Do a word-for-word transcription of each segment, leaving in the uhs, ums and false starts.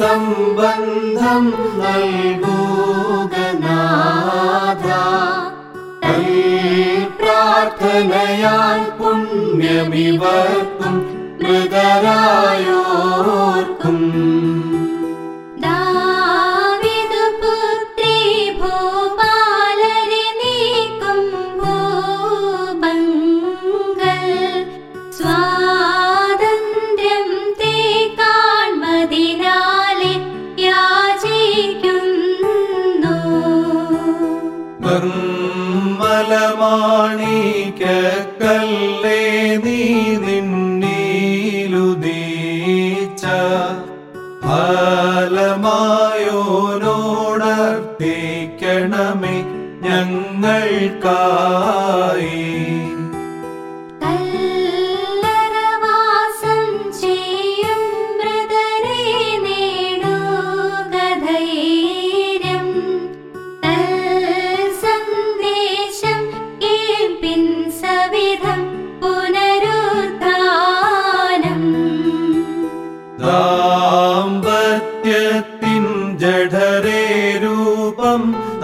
സംബന്ധം നൽകുക നാഥ. പ്രാർത്ഥനയാൽ പുണ്യമിവർക്കും മൃതരായോർക്കും. നിർമ്മലമാണിക്യക്കല്ലേ നീ നിന്നീലുദീച്ച ഫലമായോനോടർത്തിക്കണമേ ഞങ്ങൾക്കായി. ദാമ്പത്യത്തിൻ ജഠരേ രൂപം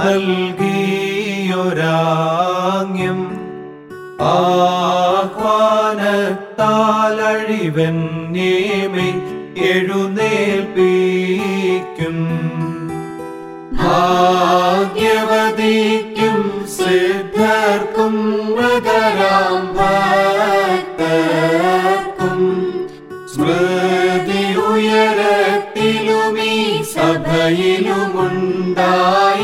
നൽകിയൊരാംഗ്യം ആഹ്വാനത്താലഴിവന്യമേ എഴുന്നേൽപ്പിക്കും. ഭാഗ്യവതിക്കും സിദ്ധർക്കും മൃതരാം ഭക്തർക്കും സ്മൃതി ഉയരത്തിലുമീ സഭയിലുമുണ്ടായി